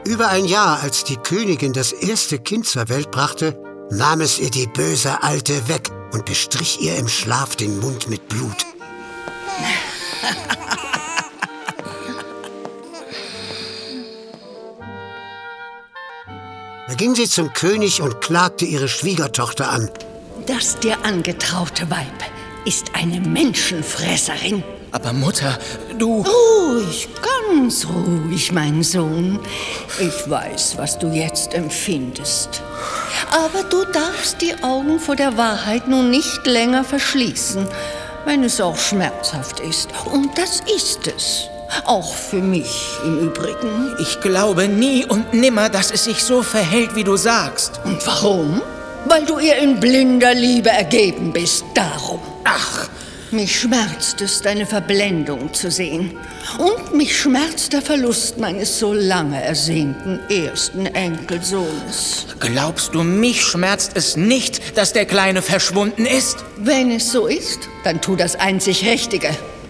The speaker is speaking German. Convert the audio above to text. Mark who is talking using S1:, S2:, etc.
S1: Über ein Jahr, als die Königin das erste Kind zur Welt brachte, nahm es ihr die böse Alte weg und bestrich ihr im Schlaf den Mund mit Blut. Da ging sie zum König und klagte ihre Schwiegertochter an.
S2: Das dir angetraute Weib ist eine Menschenfresserin.
S3: Aber Mutter, du...
S2: Ruhig, ganz ruhig, mein Sohn. Ich weiß, was du jetzt empfindest. Aber du darfst die Augen vor der Wahrheit nun nicht länger verschließen, wenn es auch schmerzhaft ist. Und das ist es. Auch für mich im Übrigen.
S3: Ich glaube nie und nimmer, dass es sich so verhält, wie du sagst.
S2: Und warum? Weil du ihr in blinder Liebe ergeben bist, darum.
S3: Ach!
S2: Mich schmerzt es, deine Verblendung zu sehen. Und mich schmerzt der Verlust meines so lange ersehnten ersten Enkelsohnes.
S3: Glaubst du, mich schmerzt es nicht, dass der Kleine verschwunden ist?
S2: Wenn es so ist, dann tu das einzig Richtige.